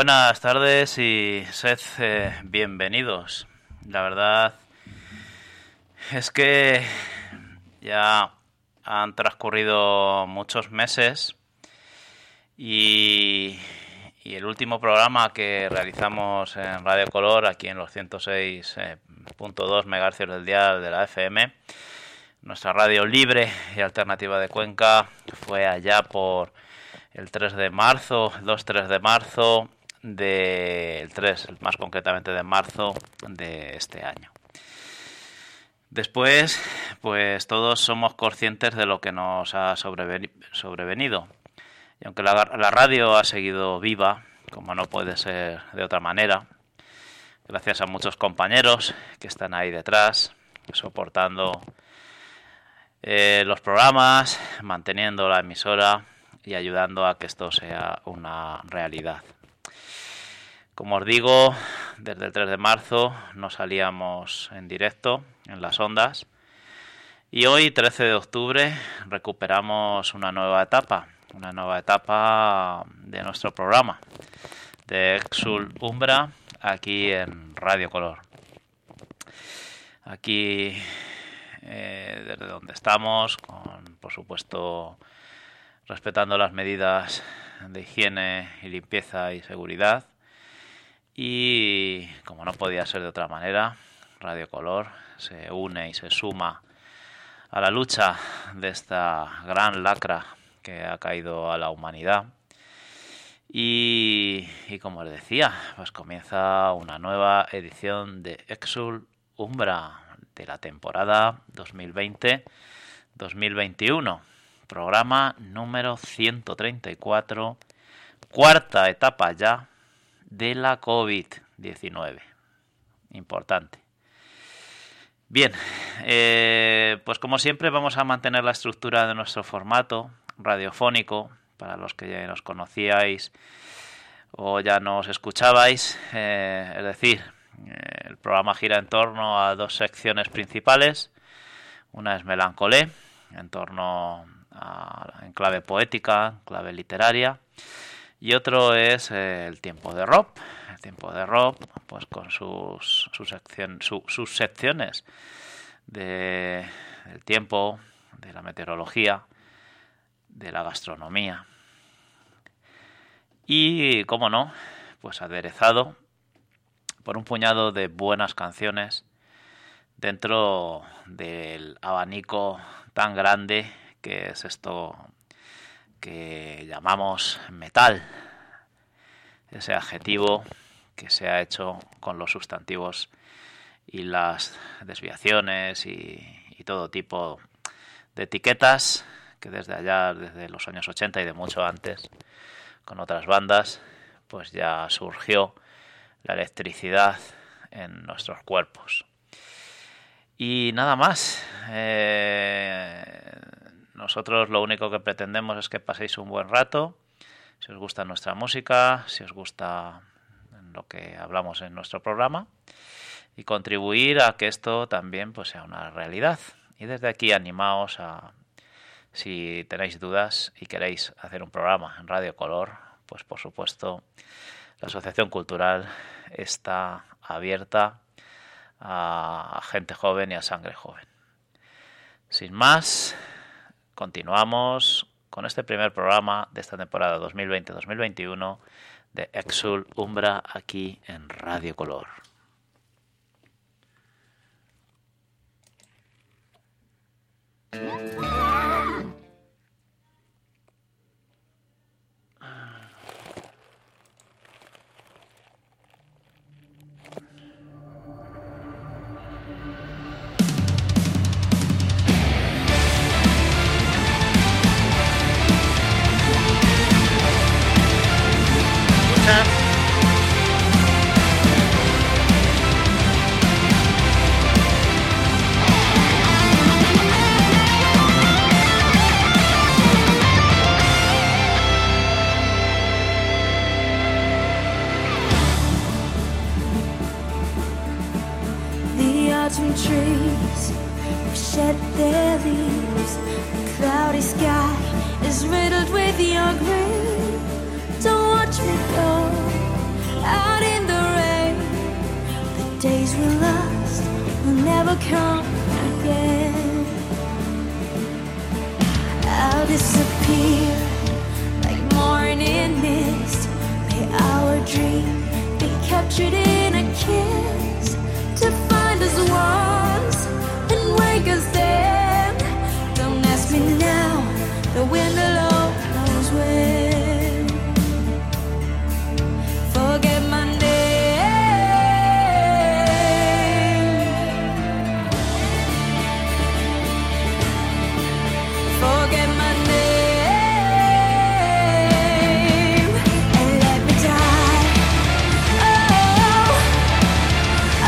Buenas tardes y sed bienvenidos. La verdad es que ya han transcurrido muchos meses y el último programa que realizamos en Radio Color, aquí en los 106.2 MHz del dial de la FM, nuestra radio libre y alternativa de Cuenca, fue allá por el 3 de marzo, el 2-3 de marzo, más concretamente de marzo de este año. Después, pues todos somos conscientes de lo que nos ha sobrevenido. Y aunque la radio ha seguido viva, como no puede ser de otra manera, gracias a muchos compañeros que están ahí detrás, soportando los programas, manteniendo la emisora y ayudando a que esto sea una realidad. Como os digo, desde el 3 de marzo no salíamos en directo en las ondas y hoy, 13 de octubre, recuperamos una nueva etapa de nuestro programa de Exul Umbra aquí en Radio Color. Aquí, desde donde estamos, por supuesto, respetando las medidas de higiene y limpieza y seguridad. Y como no podía ser de otra manera, Radio Color se une y se suma a la lucha de esta gran lacra que ha caído a la humanidad. Y como os decía, pues comienza una nueva edición de Exul Umbra de la temporada 2020-2021. Programa número 134, cuarta etapa ya de la COVID-19. Importante. Bien, pues como siempre vamos a mantener la estructura de nuestro formato radiofónico. Para los que ya nos conocíais o ya nos escuchabais, es decir, el programa gira en torno a dos secciones principales. Una es Melancolé, en torno en clave poética, en clave literaria, y otro es el tiempo de rock. El tiempo de rock, pues con sus secciones del tiempo, de la meteorología, de la gastronomía y, cómo no, pues aderezado por un puñado de buenas canciones dentro del abanico tan grande que es esto que llamamos metal, ese adjetivo que se ha hecho con los sustantivos y las desviaciones y todo tipo de etiquetas que desde los años 80 y de mucho antes, con otras bandas, pues ya surgió la electricidad en nuestros cuerpos. Y nada más. Nosotros lo único que pretendemos es que paséis un buen rato, si os gusta nuestra música, si os gusta lo que hablamos en nuestro programa, y contribuir a que esto también pues sea una realidad. Y desde aquí animaos a, si tenéis dudas y queréis hacer un programa en Radio Color, pues por supuesto la Asociación Cultural está abierta a gente joven y a sangre joven. Sin más, continuamos con este primer programa de esta temporada 2020-2021 de Exul Umbra aquí en Radio Color. autumn trees shed their leaves. The cloudy sky is riddled with your green. Don't watch me go, out in the rain. The days we lost will never come again. I'll disappear like morning mist. May our dream be captured in a kiss to find us once and wake us then. Don't ask me now, the wind alone knows when. Forget my name. Forget my name and let me die. Oh, oh,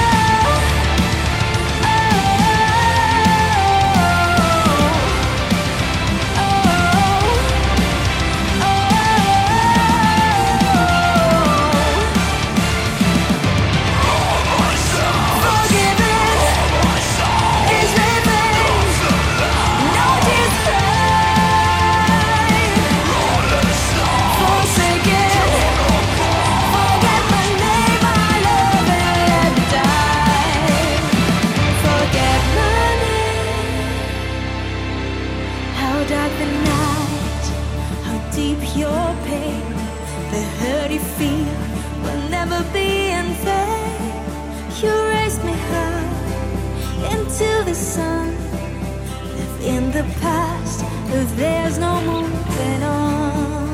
your pain, the hurt you feel will never be in vain. You raised me high into the sun. Live in the past, if there's no moving on.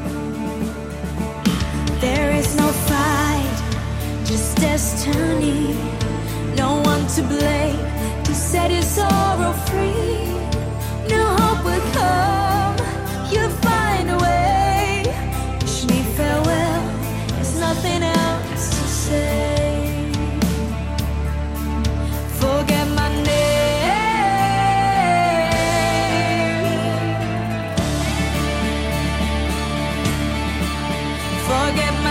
There is no fight, just destiny. No one to blame to set your sorrow free. No hope will come, you'll find a way. Wish me farewell, there's nothing else to say. Forget my name. Forget my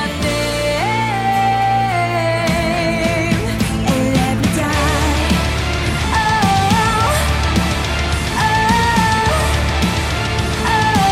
name and let me die. Oh, oh, oh,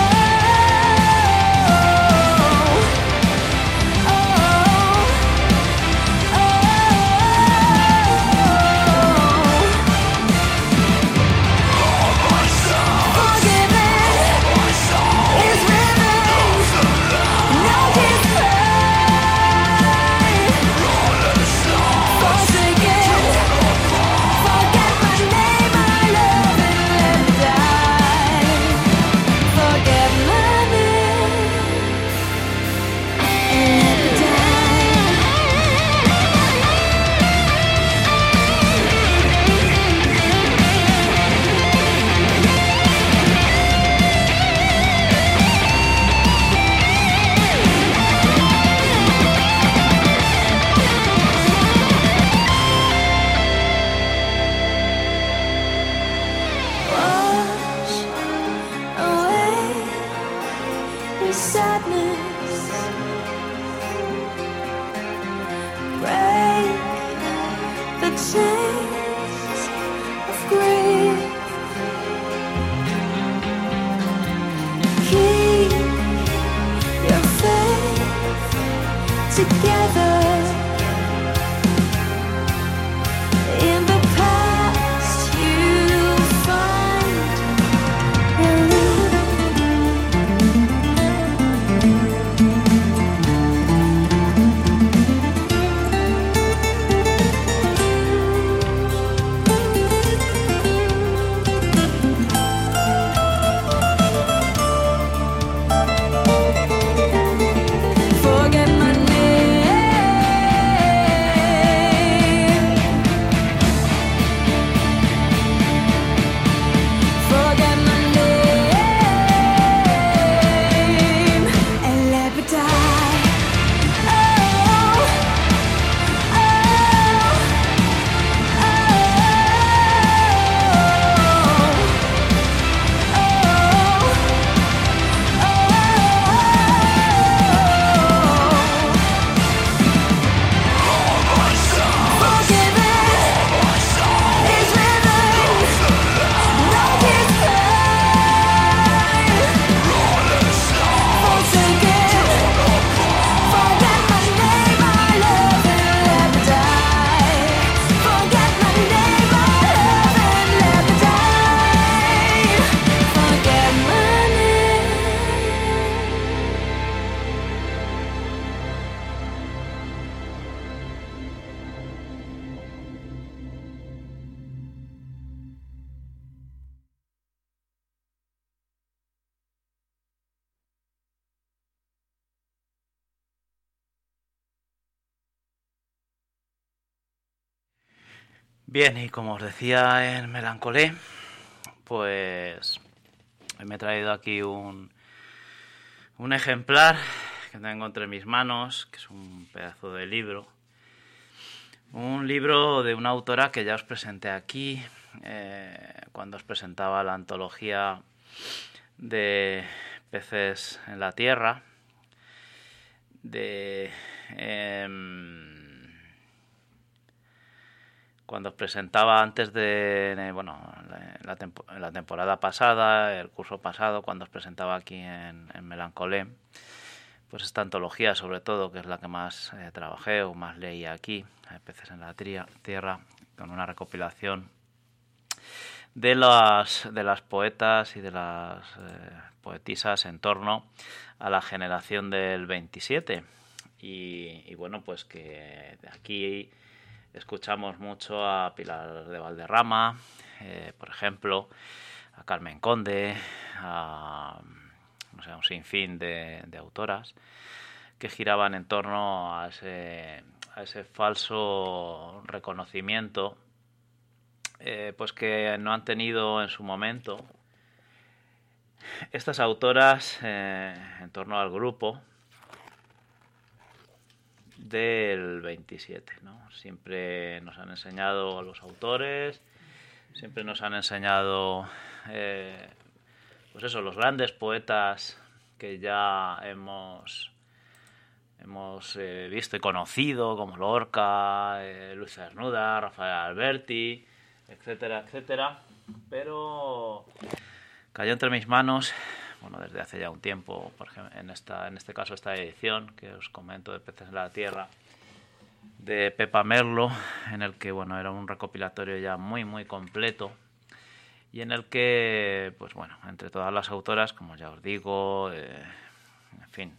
wash away your sadness. Break the chains of grief. Keep your faith together. In the past you'll find relief. Bien, y como os decía en Melancolé, pues me he traído aquí un ejemplar que tengo entre mis manos, que es un pedazo de libro. Un libro de una autora que ya os presenté aquí cuando os presentaba la antología de peces en la tierra, cuando os presentaba antes de, bueno, la temporada pasada, el curso pasado, cuando os presentaba aquí en Melancolé, pues esta antología sobre todo, que es la que más trabajé o más leí aquí, Peces en la Tierra, con una recopilación de las poetas y de las poetisas en torno a la generación del 27. Y bueno, pues que de aquí escuchamos mucho a Pilar de Valderrama, por ejemplo, a Carmen Conde, a un sinfín de autoras que giraban en torno a ese falso reconocimiento pues que no han tenido en su momento estas autoras en torno al grupo del 27, ¿no? Siempre nos han enseñado a los autores, siempre nos han enseñado pues eso, los grandes poetas que ya hemos visto y conocido, como Lorca, Luis Cernuda, Rafael Alberti, etcétera, etcétera, pero cayó entre mis manos, bueno, desde hace ya un tiempo, por ejemplo, en este caso esta edición que os comento de Peces en la Tierra, de Pepa Merlo, en el que, bueno, era un recopilatorio ya muy, muy completo, y en el que, pues bueno, entre todas las autoras, como ya os digo, en fin,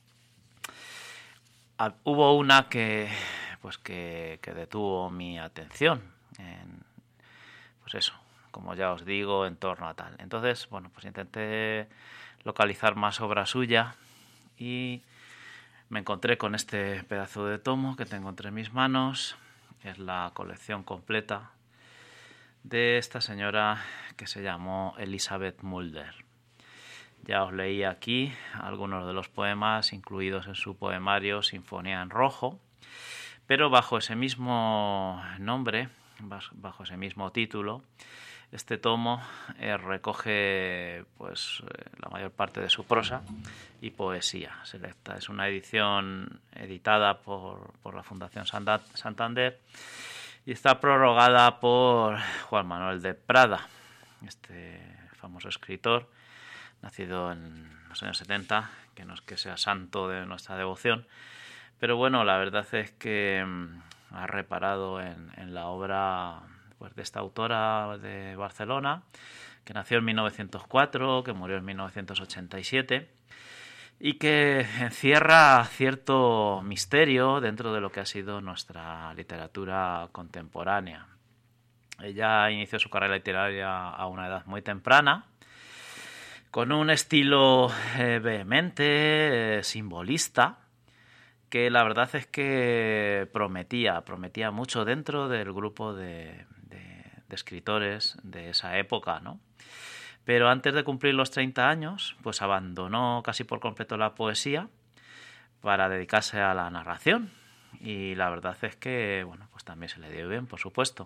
hubo una que detuvo mi atención, pues eso, como ya os digo, en torno a tal. Entonces, bueno, pues intenté localizar más obra suya y me encontré con este pedazo de tomo que tengo entre mis manos. Es la colección completa de esta señora que se llamó Elizabeth Mulder. Ya os leí aquí algunos de los poemas incluidos en su poemario Sinfonía en Rojo, pero bajo ese mismo nombre, bajo ese mismo título, este tomo recoge pues la mayor parte de su prosa y poesía selecta. Es una edición editada por la Fundación Santander y está prorrogada por Juan Manuel de Prada, este famoso escritor nacido en los años 70, que no es que sea santo de nuestra devoción, pero bueno, la verdad es que ha reparado en la obra pues de esta autora de Barcelona, que nació en 1904, que murió en 1987, y que encierra cierto misterio dentro de lo que ha sido nuestra literatura contemporánea. Ella inició su carrera literaria a una edad muy temprana, con un estilo vehemente, simbolista, que la verdad es que prometía mucho dentro del grupo de escritores de esa época, ¿no? Pero antes de cumplir los 30 años, pues abandonó casi por completo la poesía para dedicarse a la narración. Y la verdad es que, bueno, pues también se le dio bien, por supuesto.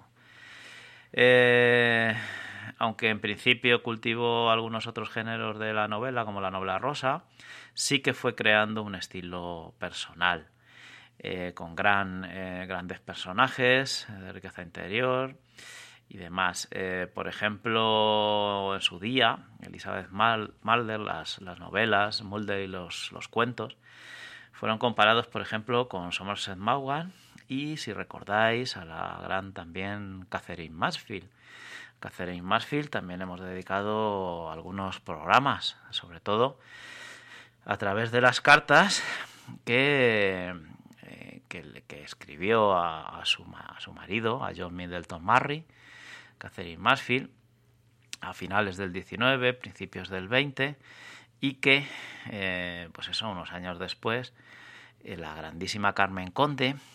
Aunque en principio cultivó algunos otros géneros de la novela, como la novela rosa, sí que fue creando un estilo personal, con grandes personajes, de riqueza interior y demás. Por ejemplo, en su día, Elizabeth Mulder, las novelas, Mulder y los cuentos, fueron comparados, por ejemplo, con Somerset Maugham y, si recordáis, a la gran también Catherine Mansfield. Catherine Mansfield también hemos dedicado algunos programas, sobre todo a través de las cartas que escribió a su marido, a John Middleton Murray, Catherine Mansfield, a finales del 19, principios del 20, y que, pues eso, unos años después, la grandísima Carmen Conde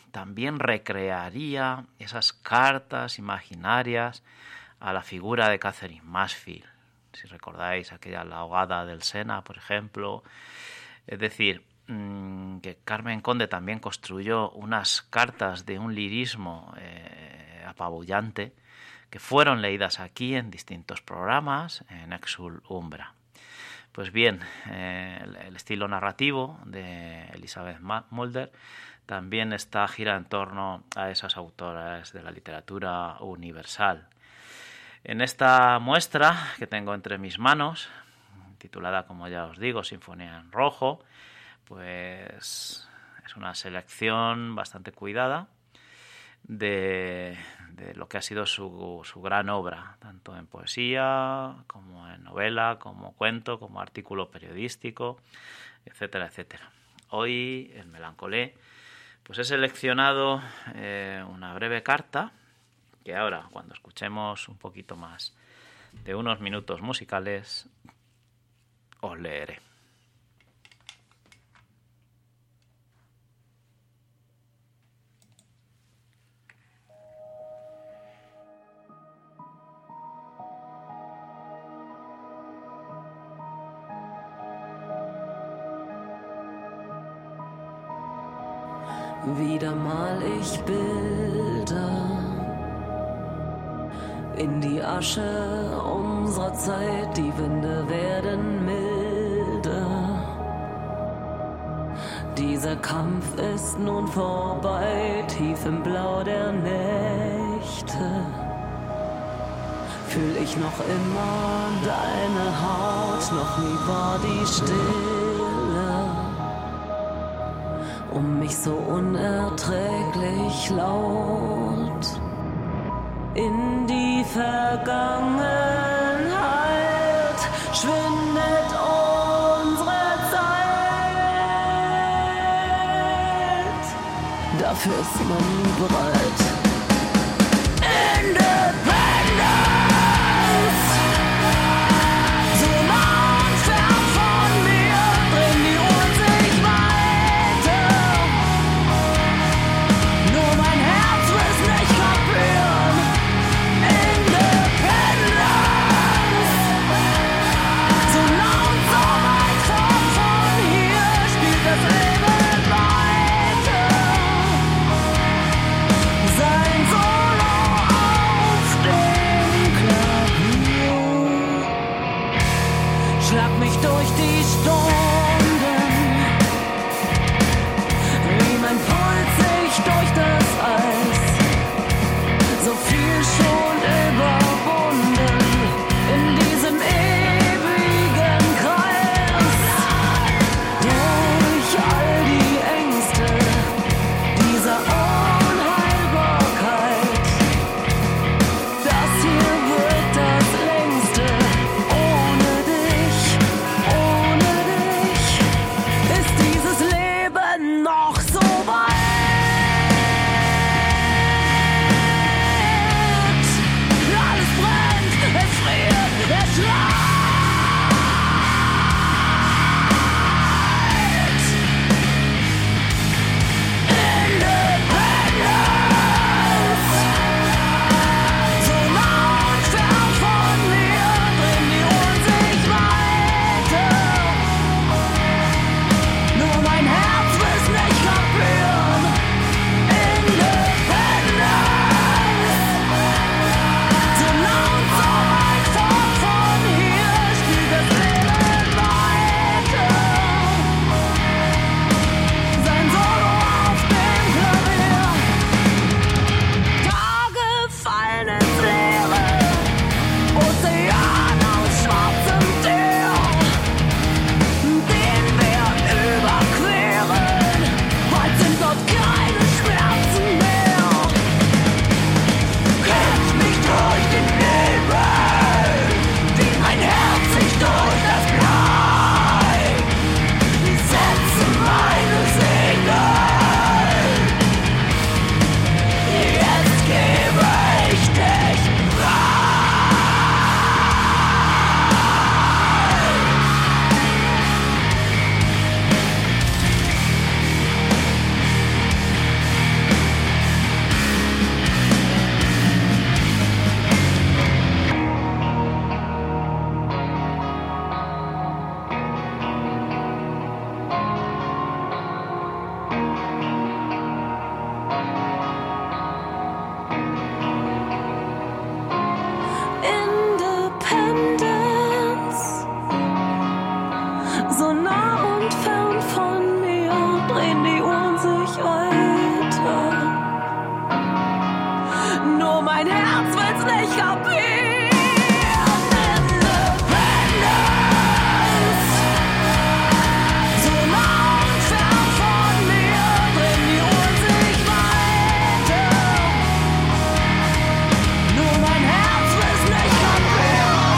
también recrearía esas cartas imaginarias a la figura de Catherine Mansfield. Si recordáis aquella La ahogada del Sena, por ejemplo. Es decir, que Carmen Conde también construyó unas cartas de un lirismo apabullante que fueron leídas aquí en distintos programas en Exul Umbra. Pues bien, el estilo narrativo de Elizabeth Mulder también gira en torno a esas autoras de la literatura universal. En esta muestra que tengo entre mis manos, titulada, como ya os digo, Sinfonía en Rojo, pues es una selección bastante cuidada de lo que ha sido su gran obra, tanto en poesía, como en novela, como cuento, como artículo periodístico, etcétera, etcétera. Hoy, en Melancolé, pues he seleccionado una breve carta que ahora, cuando escuchemos un poquito más de unos minutos musicales, os leeré. Wieder mal ich Bilder in die Asche unserer Zeit, die Winde werden milder. Dieser Kampf ist nun vorbei, tief im Blau der Nächte. Fühl ich noch immer deine Haut, noch nie war die Stille um mich so unerträglich laut. In die Vergangenheit schwindet unsere Zeit. Dafür ist man nie bereit. Independence! So nah und fern von mir, drehen die Uhren sich weiter. Nur mein Herz will's nicht kapieren. Independence! So nah und so weit von hier, spielt das Leben weiter. Herz nicht kapiert. So nah und fern von mir, drehen die Uhren sich weiter. Nur mein Herz will's nicht kapieren.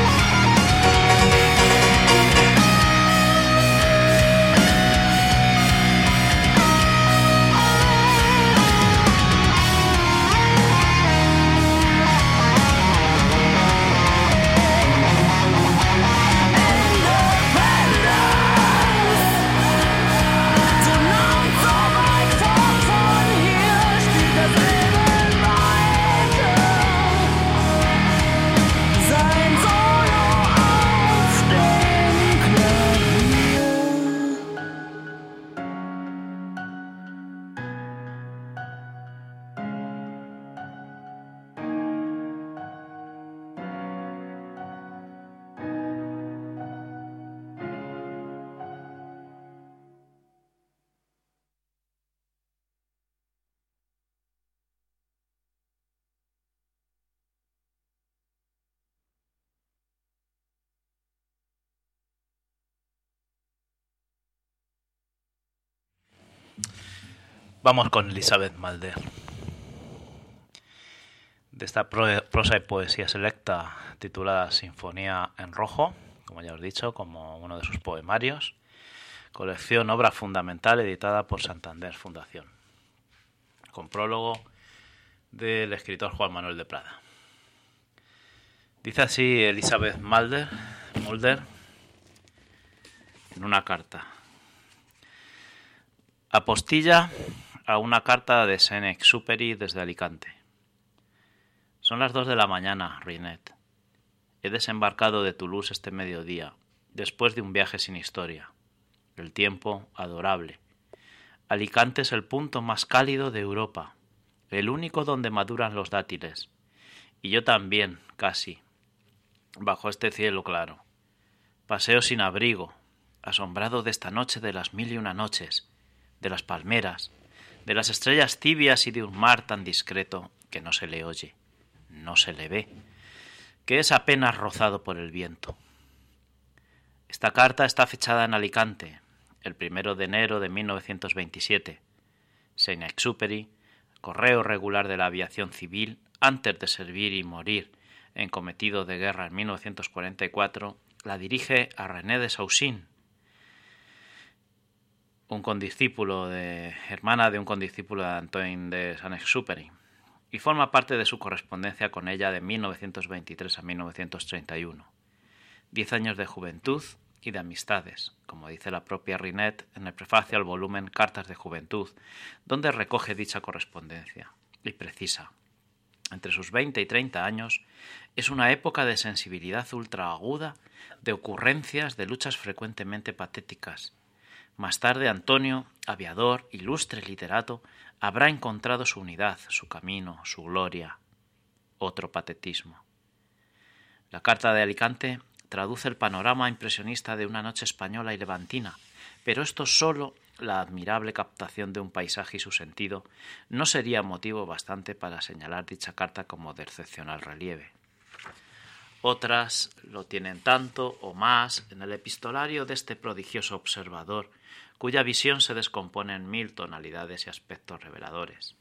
So nah und so weit fort von hier spielt das Leben weiter. Sein Solo auf dem Klavier. Vamos con Elizabeth Mulder. De esta prosa y poesía selecta titulada Sinfonía en Rojo, como ya os he dicho, como uno de sus poemarios, colección Obra Fundamental editada por Santander Fundación, con prólogo del escritor Juan Manuel de Prada. Dice así Elizabeth Mulder en una carta. Apostilla a una carta de Saint-Exupéry desde Alicante. Son las 2 de la mañana, Rinette. He desembarcado de Toulouse este mediodía, después de un viaje sin historia. El tiempo adorable. Alicante es el punto más cálido de Europa, el único donde maduran los dátiles. Y yo también, casi, bajo este cielo claro. Paseo sin abrigo, asombrado de esta noche de las 1001 noches, de las palmeras, de las estrellas tibias y de un mar tan discreto que no se le oye, no se le ve, que es apenas rozado por el viento. Esta carta está fechada en Alicante, el 1 de enero de 1927. Saint-Exupéry, correo regular de la aviación civil, antes de servir y morir en cometido de guerra en 1944, la dirige a René de Saussin, hermana de un condiscípulo de Antoine de Saint-Exupéry, y forma parte de su correspondencia con ella de 1923 a 1931. 10 años de juventud y de amistades, como dice la propia Rinette en el prefacio al volumen Cartas de Juventud, donde recoge dicha correspondencia, y precisa: entre sus 20 y 30 años es una época de sensibilidad ultraaguda, de ocurrencias, de luchas frecuentemente patéticas. Más tarde Antonio, aviador, ilustre literato, habrá encontrado su unidad, su camino, su gloria. Otro patetismo. La carta de Alicante traduce el panorama impresionista de una noche española y levantina, pero esto solo, la admirable captación de un paisaje y su sentido, no sería motivo bastante para señalar dicha carta como de excepcional relieve. Otras lo tienen tanto o más en el epistolario de este prodigioso observador, cuya visión se descompone en 1000 tonalidades y aspectos reveladores.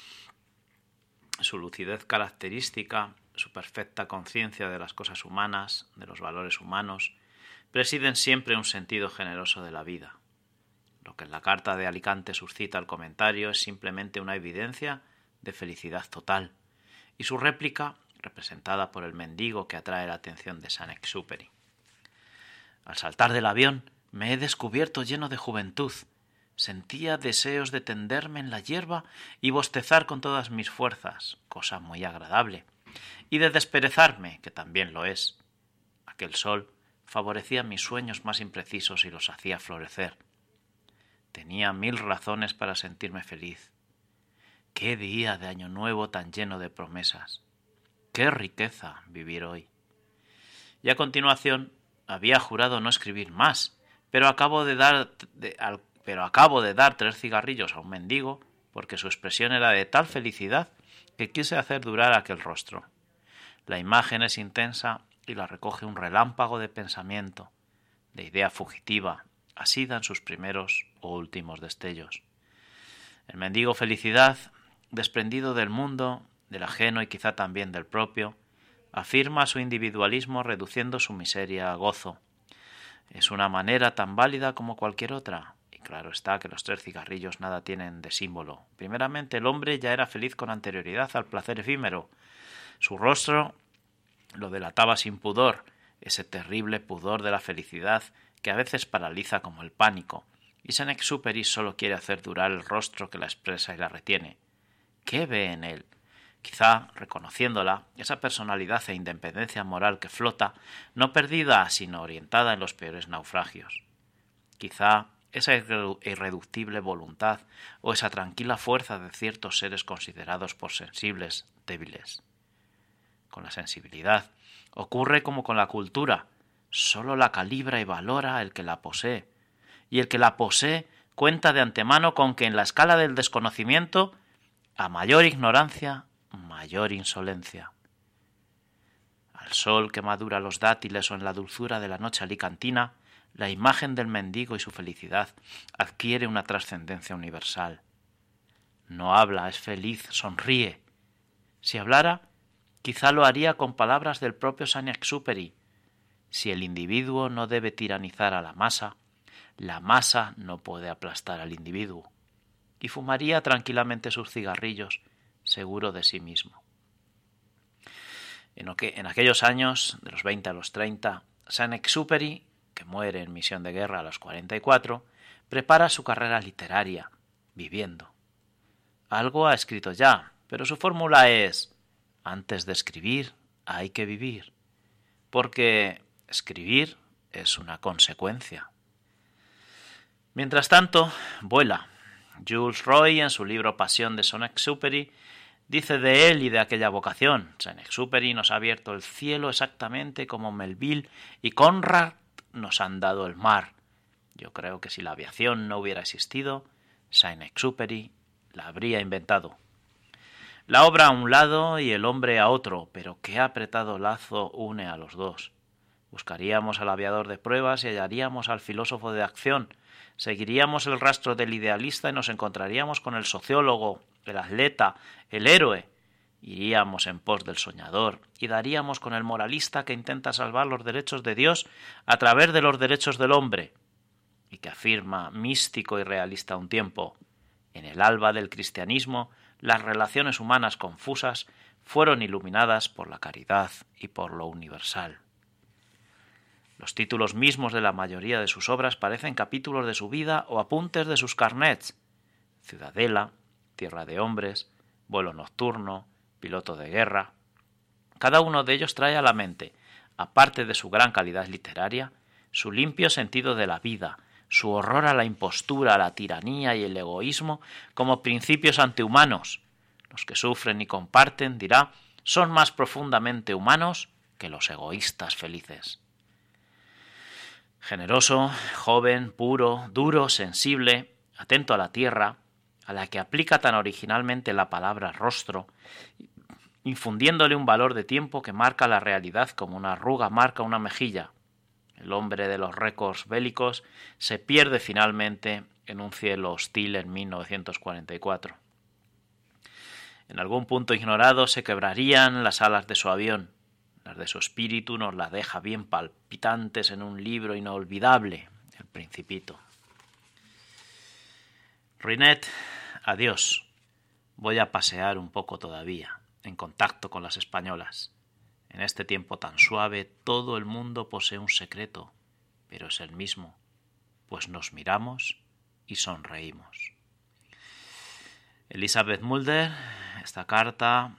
Su lucidez característica, su perfecta conciencia de las cosas humanas, de los valores humanos, presiden siempre un sentido generoso de la vida. Lo que en la carta de Alicante suscita el comentario es simplemente una evidencia de felicidad total, y su réplica, representada por el mendigo que atrae la atención de Saint-Exupéry. Al saltar del avión me he descubierto lleno de juventud. Sentía deseos de tenderme en la hierba y bostezar con todas mis fuerzas, cosa muy agradable, y de desperezarme, que también lo es. Aquel sol favorecía mis sueños más imprecisos y los hacía florecer. Tenía 1000 razones para sentirme feliz. ¡Qué día de Año Nuevo tan lleno de promesas! ¡Qué riqueza vivir hoy! Y a continuación había jurado no escribir más, pero acabo de dar 3 cigarrillos a un mendigo porque su expresión era de tal felicidad que quise hacer durar aquel rostro. La imagen es intensa y la recoge un relámpago de pensamiento, de idea fugitiva, así dan sus primeros o últimos destellos. El mendigo felicidad, desprendido del mundo, del ajeno y quizá también del propio, afirma su individualismo reduciendo su miseria a gozo. Es una manera tan válida como cualquier otra, y claro está que los 3 cigarrillos nada tienen de símbolo. Primeramente, el hombre ya era feliz con anterioridad al placer efímero. Su rostro lo delataba sin pudor, ese terrible pudor de la felicidad que a veces paraliza como el pánico, y Saint-Exupéry solo quiere hacer durar el rostro que la expresa y la retiene. ¿Qué ve en él? Quizá, reconociéndola, esa personalidad e independencia moral que flota, no perdida, sino orientada en los peores naufragios. Quizá esa irreductible voluntad o esa tranquila fuerza de ciertos seres considerados por sensibles débiles. Con la sensibilidad ocurre como con la cultura, solo la calibra y valora el que la posee, y el que la posee cuenta de antemano con que en la escala del desconocimiento, a mayor ignorancia, mayor insolencia. Al sol que madura los dátiles o en la dulzura de la noche alicantina, la imagen del mendigo y su felicidad adquiere una trascendencia universal. No habla, es feliz, sonríe. Si hablara, quizá lo haría con palabras del propio Saint-Exupéry. Si el individuo no debe tiranizar a la masa no puede aplastar al individuo. Y fumaría tranquilamente sus cigarrillos, seguro de sí mismo. En aquellos años, de los 20 a los 30, Saint-Exupéry, que muere en misión de guerra a los 44, prepara su carrera literaria, viviendo. Algo ha escrito ya, pero su fórmula es: antes de escribir hay que vivir, porque escribir es una consecuencia. Mientras tanto, vuela. Jules Roy, en su libro Pasión de Saint-Exupéry, dice de él y de aquella vocación: Saint-Exupéry nos ha abierto el cielo exactamente como Melville y Conrad nos han dado el mar. Yo creo que si la aviación no hubiera existido, Saint-Exupéry la habría inventado. La obra a un lado y el hombre a otro, pero qué apretado lazo une a los dos. Buscaríamos al aviador de pruebas y hallaríamos al filósofo de acción. Seguiríamos el rastro del idealista y nos encontraríamos con el sociólogo, el atleta, el héroe. Iríamos en pos del soñador y daríamos con el moralista que intenta salvar los derechos de Dios a través de los derechos del hombre y que afirma, místico y realista a un tiempo: en el alba del cristianismo las relaciones humanas confusas fueron iluminadas por la caridad y por lo universal. Los títulos mismos de la mayoría de sus obras parecen capítulos de su vida o apuntes de sus carnets: Ciudadela, Tierra de hombres, Vuelo nocturno, Piloto de guerra. Cada uno de ellos trae a la mente, aparte de su gran calidad literaria, su limpio sentido de la vida, su horror a la impostura, a la tiranía y el egoísmo como principios antihumanos. Los que sufren y comparten, dirá, son más profundamente humanos que los egoístas felices. Generoso, joven, puro, duro, sensible, atento a la tierra, a la que aplica tan originalmente la palabra rostro, infundiéndole un valor de tiempo que marca la realidad como una arruga marca una mejilla. El hombre de los récords bélicos se pierde finalmente en un cielo hostil en 1944. En algún punto ignorado se quebrarían las alas de su avión. Las de su espíritu nos las deja bien palpitantes en un libro inolvidable, El Principito. Rinette, adiós. Voy a pasear un poco todavía, en contacto con las españolas. En este tiempo tan suave, todo el mundo posee un secreto, pero es el mismo, pues nos miramos y sonreímos. Elizabeth Mulder, esta carta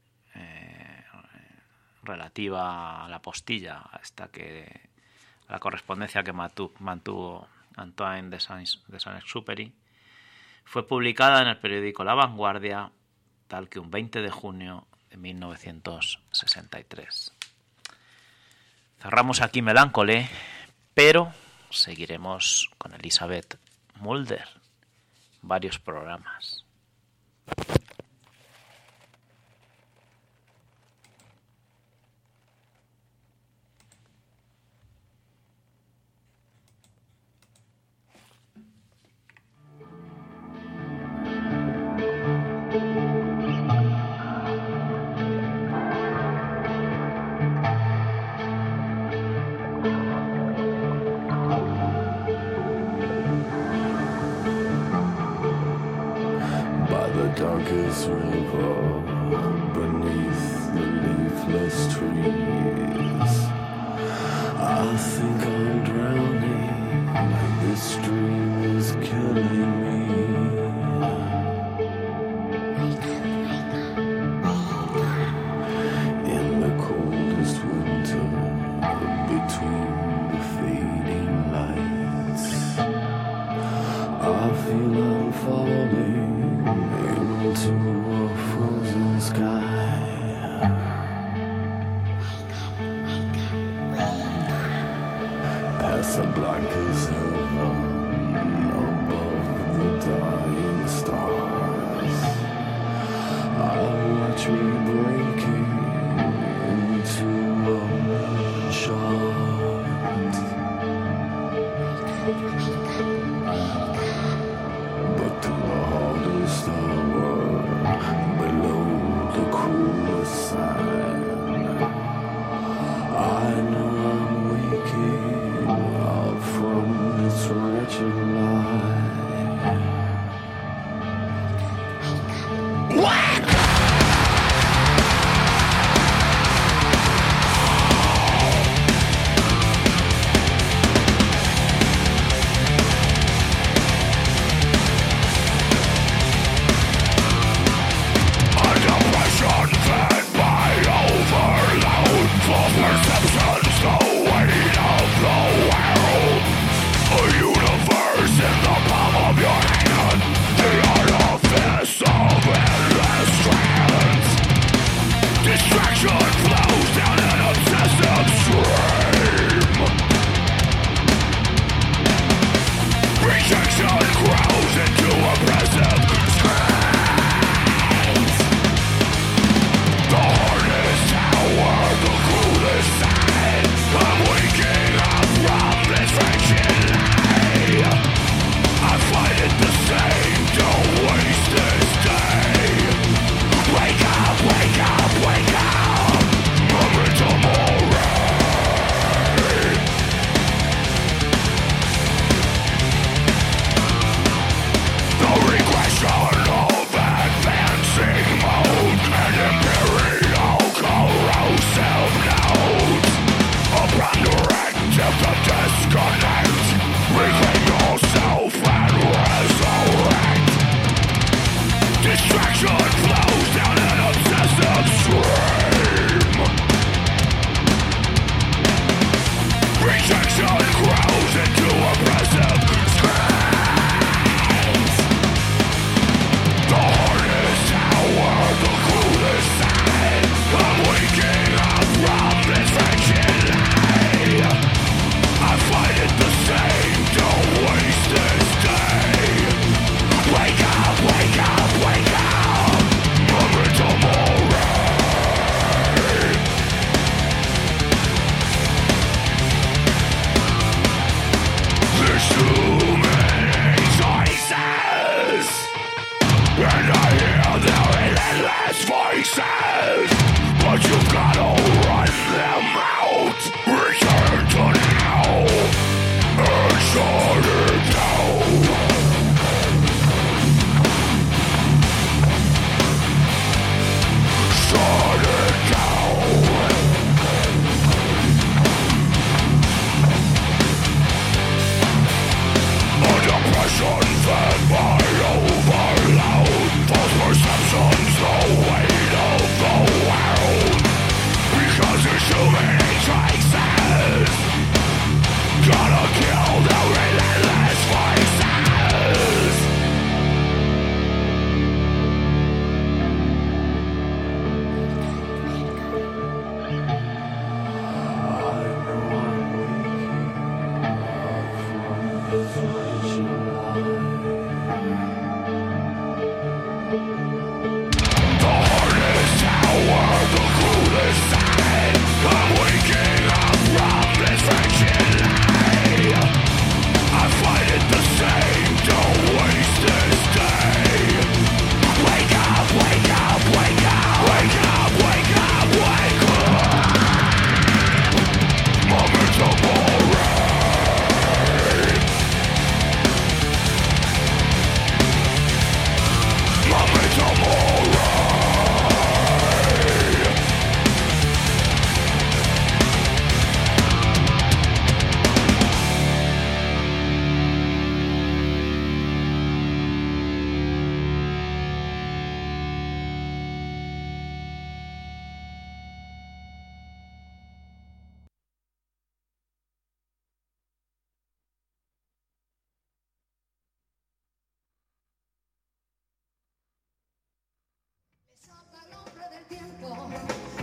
relativa a la postilla, a la correspondencia que mantuvo Antoine de Saint-Exupéry, fue publicada en el periódico La Vanguardia, tal que un 20 de junio de 1963. Cerramos aquí Melancolé, pero seguiremos con Elizabeth Mulder varios programas. river beneath the leafless trees. I think I'm drowning, this dream is killing me. In the coldest winter, between the fading lights, I feel I'm falling into a frozen sky. Past the blackest heaven, above the dying stars, I watch me breaking into a moonshot. But to the hardest hour, below the cruelest sand, I know I'm waking up from this wretched lie. Under pressure fed by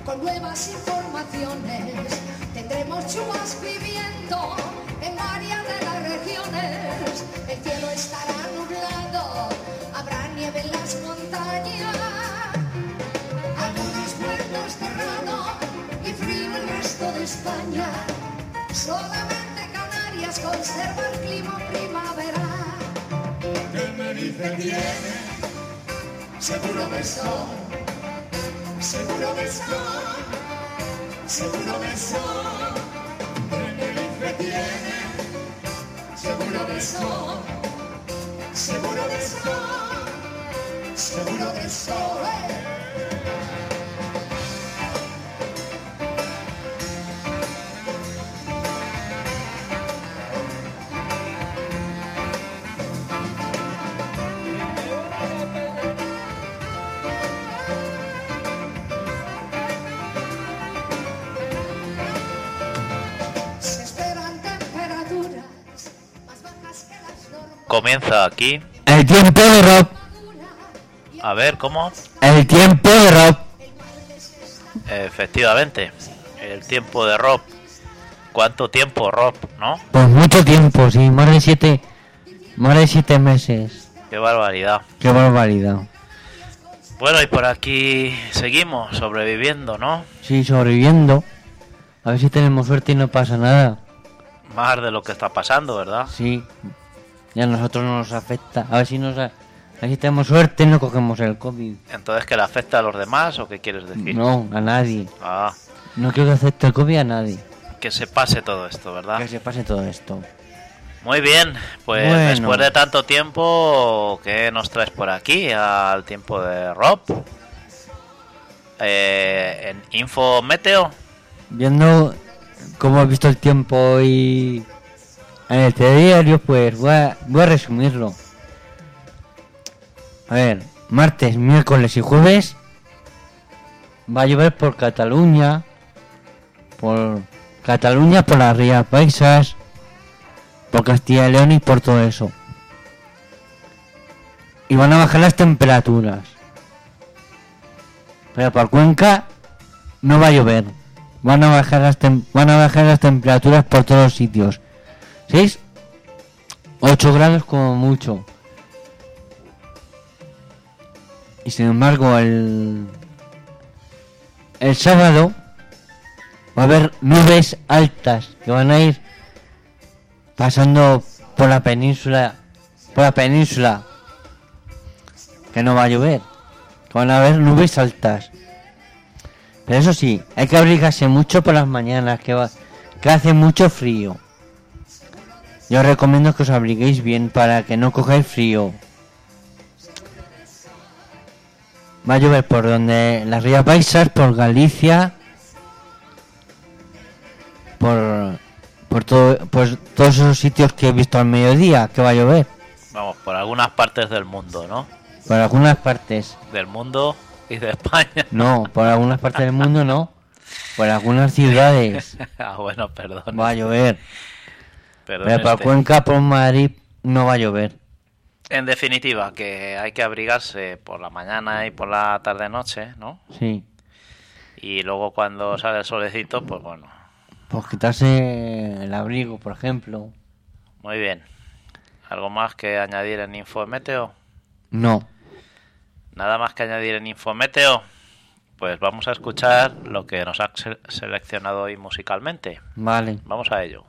con nuevas informaciones. Tendremos chubasco y viento en varias de las regiones. El cielo estará nublado, habrá nieve en las montañas. Algunos puertos cerrados y frío el resto de España. Solamente Canarias conserva el clima primaveral. Tenerife tiene seguro de sol, seguro de sol, seguro de sol. Tenerife tiene seguro de sol, seguro de sol, seguro de sol. Comienza aquí. El tiempo de Rob. A ver, ¿cómo? El tiempo de Rob. Efectivamente, el tiempo de Rob. ¿Cuánto tiempo, Rob, no? Pues mucho tiempo, sí, más de 7 meses. Qué barbaridad. Qué barbaridad. Bueno, y por aquí seguimos sobreviviendo, ¿no? Sí, sobreviviendo. A ver si tenemos suerte y no pasa nada. Más de lo que está pasando, ¿verdad? Sí. Y a nosotros no nos afecta. A ver si tenemos suerte y no cogemos el COVID. Entonces, ¿que le afecta a los demás o qué quieres decir? No, a nadie. Ah, No quiero que afecte el COVID a nadie. que se pase todo esto, ¿verdad? Que se pase todo esto. Muy bien, pues Bueno. después de tanto tiempo, ¿qué nos traes por aquí al tiempo de Rob? En Info Meteo. Viendo cómo he visto el tiempo hoy en el telediario, pues voy a resumirlo. A ver, martes, miércoles y jueves va a llover por Cataluña, por las Rías Baixas, por Castilla y León y por todo eso. Y van a bajar las temperaturas. Pero por Cuenca no va a llover. Van a bajar las temperaturas por todos los sitios. 6, 8 grados como mucho. Y sin embargo el sábado va a haber nubes altas que van a ir pasando por la península, que no va a llover, que van a haber nubes altas. Pero eso sí, hay que abrigarse mucho por las mañanas, que hace mucho frío. Yo os recomiendo que os abriguéis bien para que no cogáis frío. Va a llover por donde las Rías Baixas, por Galicia, por todos esos sitios que he visto al mediodía, que va a llover. Vamos, por algunas partes del mundo, ¿no? Por algunas partes. Del mundo y de España. No, por algunas partes del mundo no. Por algunas ciudades Ah, bueno, perdón. va a llover. Perdón, Pero para Cuenca, por Madrid, no va a llover. En definitiva, que hay que abrigarse por la mañana y por la tarde-noche, ¿no? Sí. Y luego cuando sale el solecito, pues bueno. Pues quitarse el abrigo, por ejemplo. Muy bien. ¿Algo más que añadir en Info Meteo? No. Nada más que añadir en Info Meteo. Pues vamos a escuchar lo que nos ha seleccionado hoy musicalmente. Vale. Vamos a ello.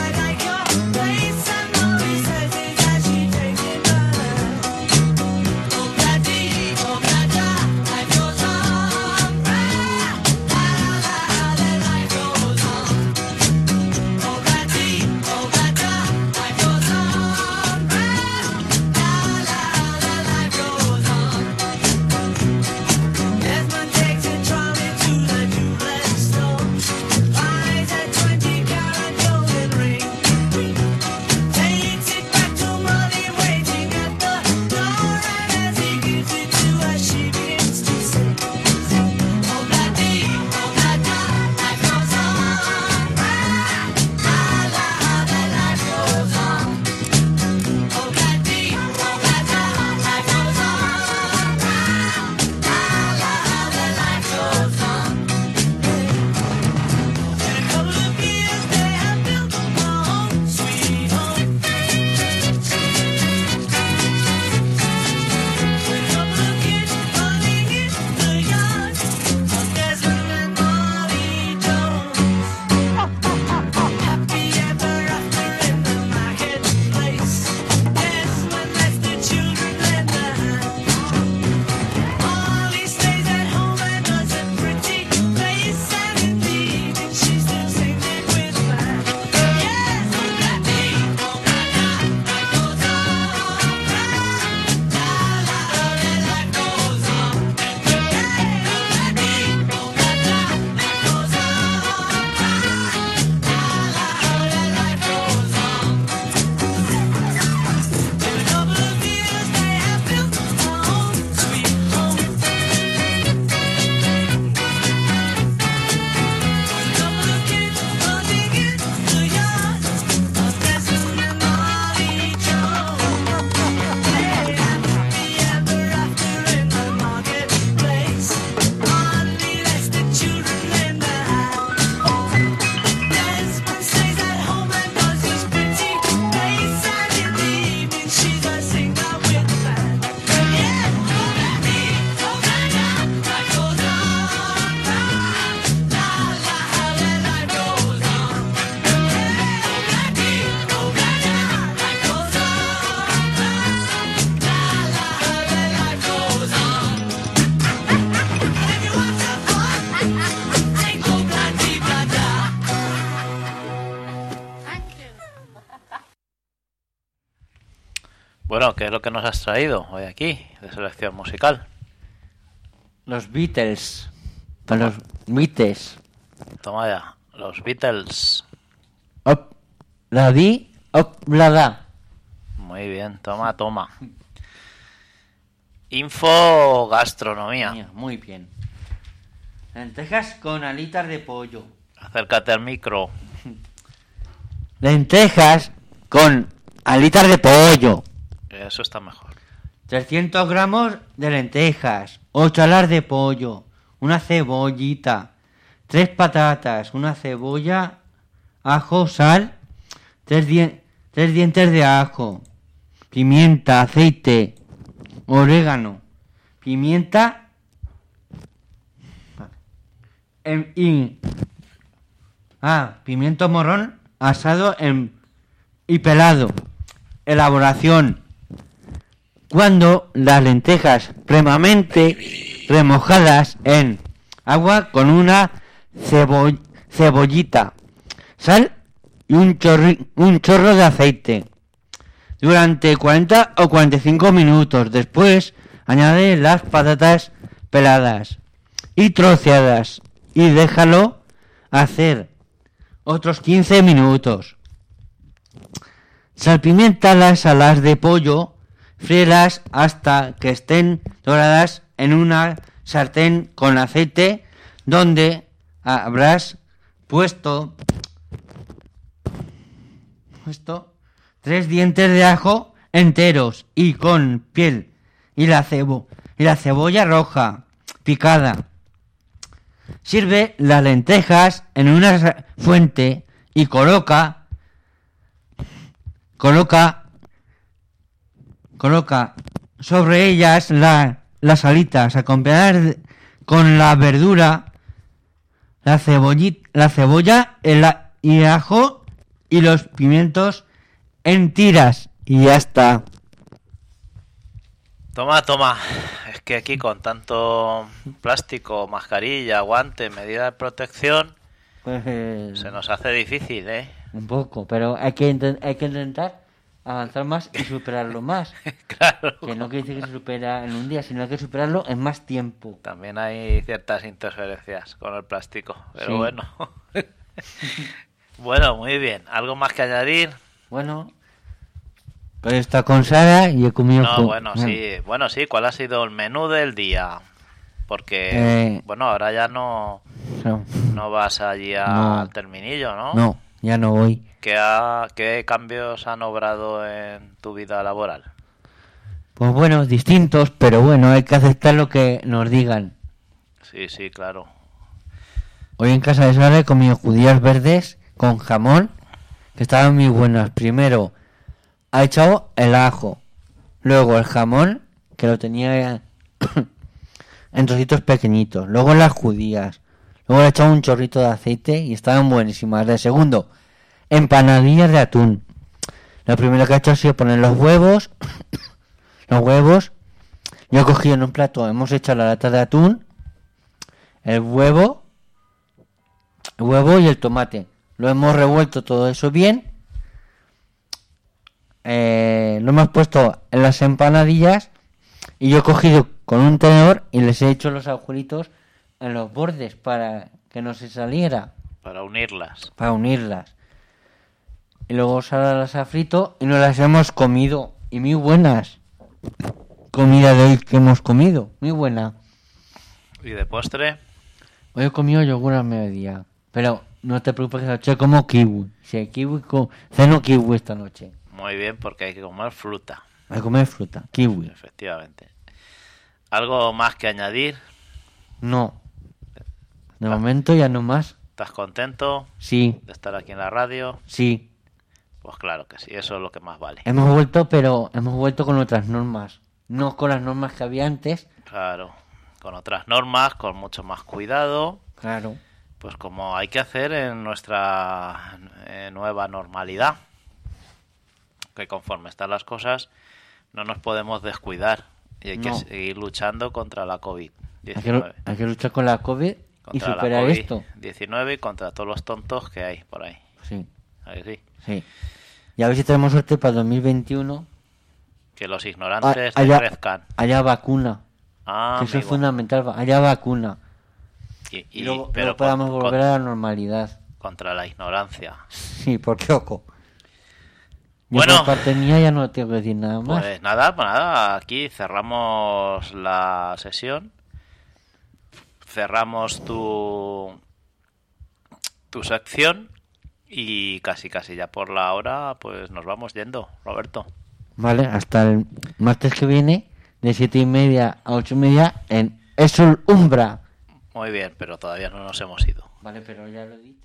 Place and all he says is that she takes it better. Bueno, ¿qué es lo que nos has traído hoy aquí de selección musical? Los Beatles. Para los Beatles. Toma ya, los Beatles. Op, la di, op, la da. Muy bien, toma. Info gastronomía. Mira, muy bien. Lentejas con alitas de pollo. Acércate al micro. Lentejas con alitas de pollo. Eso está mejor. 300 gramos de lentejas. 8 alas de pollo. Una cebollita. 3 patatas. Una cebolla. Ajo, sal. 3 dientes de ajo. Pimienta, aceite. Orégano. Pimienta. Pimiento morrón asado y pelado. Elaboración. Cuando las lentejas previamente remojadas en agua con una cebollita, sal y un chorro de aceite. Durante 40 o 45 minutos. Después añade las patatas peladas y troceadas y déjalo hacer otros 15 minutos. Salpimienta las alas de pollo, fríelas hasta que estén doradas en una sartén con aceite donde habrás puesto 3 dientes de ajo enteros y con piel y la cebolla roja picada. Sirve las lentejas en una fuente y coloca sobre ellas las alitas acompañadas con la verdura, la cebolla, y ajo y los pimientos en tiras y ya está. Toma. Es que aquí con tanto plástico, mascarilla, guante, medida de protección, Pues, se nos hace difícil, ¿eh? un poco, pero hay que intentar avanzar más y superarlo más. Claro. Que no quiere decir que se supera en un día, sino que superarlo en más tiempo. También hay ciertas interferencias con el plástico, pero Sí. bueno. Bueno, muy bien. ¿Algo más que añadir? Bueno, pues está con Sara y he comido No, con... bueno, sí. ¿Cuál ha sido el menú del día? Porque, bueno, ahora ya no vas allí No. al terminillo, ¿no? No, ya no voy. ¿Qué cambios han obrado en tu vida laboral? Pues bueno, distintos, pero bueno, hay que aceptar lo que nos digan. Sí, claro. Hoy en casa de Sara he comido judías verdes con jamón, que estaban muy buenas. Primero ha echado el ajo, luego el jamón, que lo tenía en trocitos pequeñitos, luego las judías, luego le he echado un chorrito de aceite y estaban buenísimas. De segundo, empanadillas de atún. Lo primero que he hecho ha sido poner los huevos. Yo he cogido en un plato, hemos hecho la lata de atún, el huevo y el tomate. Lo hemos revuelto todo eso bien. Lo hemos puesto en las empanadillas y yo he cogido con un tenedor y les he hecho los agujeritos en los bordes para que no se saliera, Para unirlas. para unirlas. Y luego Sara las ha frito y nos las hemos comido. Y muy buenas. Comida de hoy que hemos comido. Muy buena. ¿Y de postre? Hoy he comido yogur al mediodía. Pero no te preocupes, esta noche como kiwi. Sí, ceno kiwi esta noche. Muy bien, porque hay que comer fruta. Voy a comer fruta, kiwi. Efectivamente. ¿Algo más que añadir? No. De momento ya no más. ¿Estás contento Sí, de estar aquí en la radio? sí. Pues claro que sí, eso es lo que más vale. Hemos vuelto con otras normas. No con las normas que había antes. Claro, con otras normas, con mucho más cuidado, Claro. pues como hay que hacer en nuestra nueva normalidad. Que conforme están las cosas, no nos podemos descuidar y hay que No. seguir luchando contra la Hay que, COVID-19. hay que luchar con la COVID y Contra la superar esto. COVID-19 y contra todos los tontos que hay por ahí. Sí, ¿A que sí? sí. Y a ver si tenemos suerte para 2021. Que los ignorantes Haya crezcan. vacuna. Ah, Que eso es amigo. fundamental. Haya vacuna. Y Luego pero podamos volver a la normalidad. contra la ignorancia. Sí, porque ojo. Yo Bueno. por parte mía ya no tengo que decir nada más. Pues nada, aquí cerramos la sesión. Cerramos tu sección y casi ya por la hora pues nos vamos yendo, Roberto. Vale, hasta el martes que viene, de 7:30 a 8:30 en Esul Umbra. Muy bien, pero todavía no nos hemos ido. Vale, pero ya lo he dicho.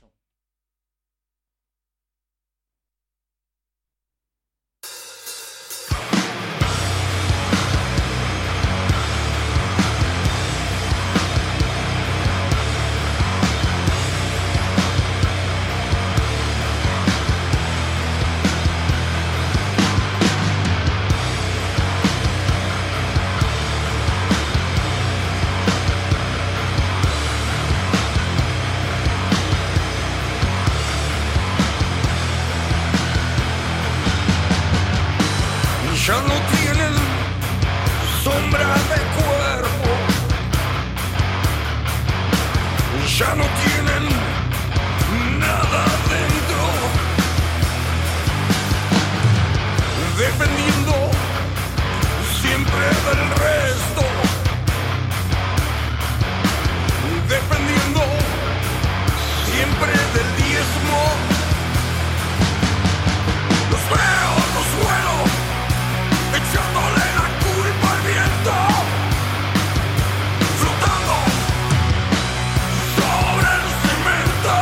Ya no tienen sombra de cuerpo, ya no tienen nada dentro, dependiendo siempre del resto, dependiendo siempre del diezmo. Los veo, los vuelo, echándole la culpa al viento, flotando sobre el cemento.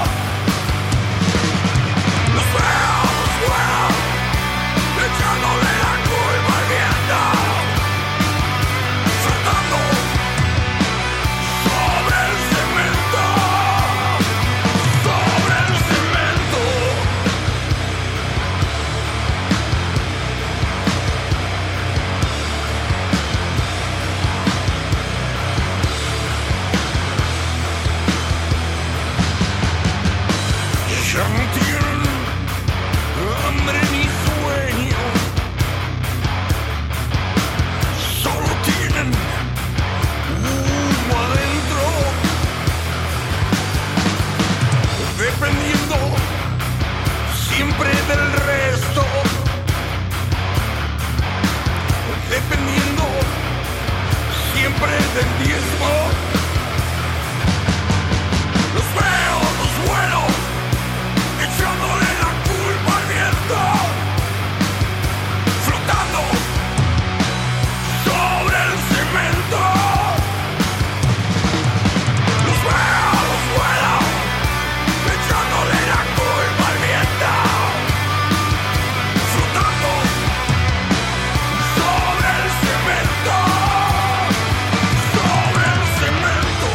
Los veo, echándole la culpa al viento, flotando sobre el cemento, sobre el cemento. Ya no tienen hambre ni sueño, solo tienen humo adentro, dependiendo siempre del resto, dependiendo siempre del diezmo. Los veo, los vuelo, echándole la culpa al viento, flotando sobre el cemento. Los veo, los vuelo, echándole la culpa al viento, flotando sobre el cemento, sobre el cemento.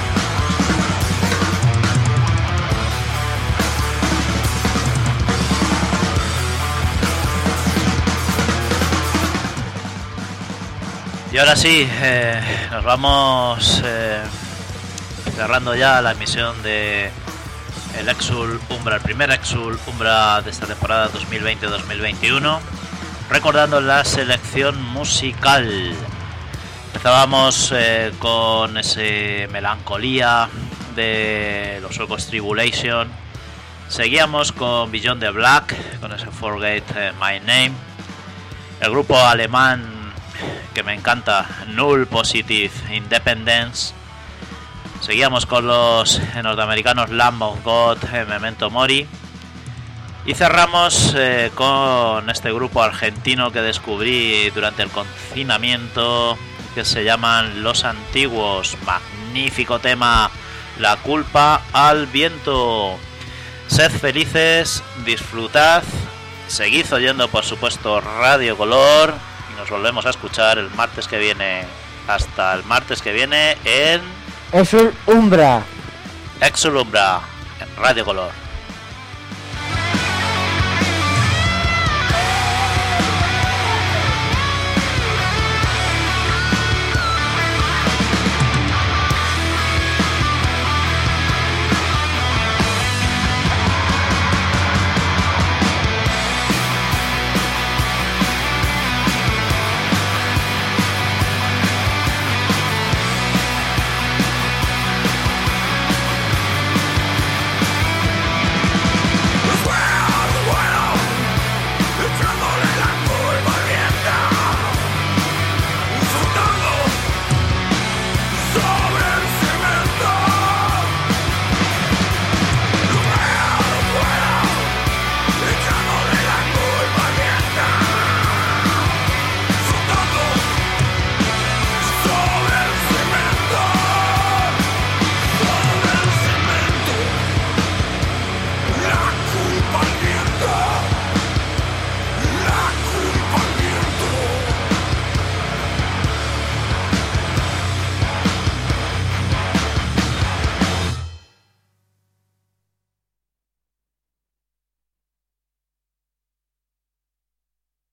Y ahora sí, nos vamos cerrando ya la emisión de el Exul Umbra, el primer Exul Umbra de esta temporada 2020-2021, recordando la selección musical. Empezábamos con ese Melancolía de los suecos Tribulation, seguíamos con Beyond the Black, con ese Forget My Name, el grupo alemán que me encanta, Null Positive Independence. Seguíamos con los norteamericanos Lamb of God, Memento Mori. Y cerramos con este grupo argentino que descubrí durante el confinamiento, que se llaman Los Antiguos. Magnífico tema, La culpa al viento. Sed felices, disfrutad, seguid oyendo por supuesto Radio Color. Nos volvemos a escuchar el martes que viene. Hasta el martes que viene en Esul Umbra. Exul Umbra, en Radio Color.